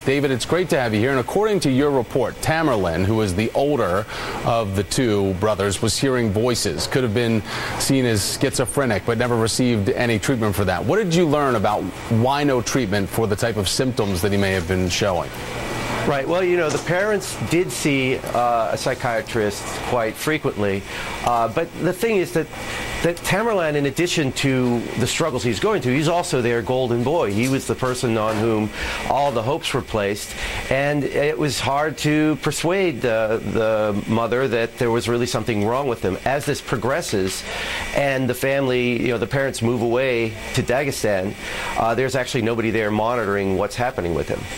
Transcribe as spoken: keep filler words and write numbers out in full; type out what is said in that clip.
David, it's great to have you here. And according to your report, Tamerlan, who is the older of the two brothers, was hearing voices, could have been seen as schizophrenic, but never received any treatment for that. What did you learn about why no treatment for the type of symptoms that he may have been showing? Right. Well, you know, the parents did see uh, a psychiatrist quite frequently, uh, but the thing is that that Tamerlan, in addition to the struggles he's going through, he's also their golden boy. He was the person on whom all the hopes were placed, and it was hard to persuade uh, the mother that there was really something wrong with him. As this progresses, and the family, you know, the parents move away to Dagestan, uh, there's actually nobody there monitoring what's happening with him.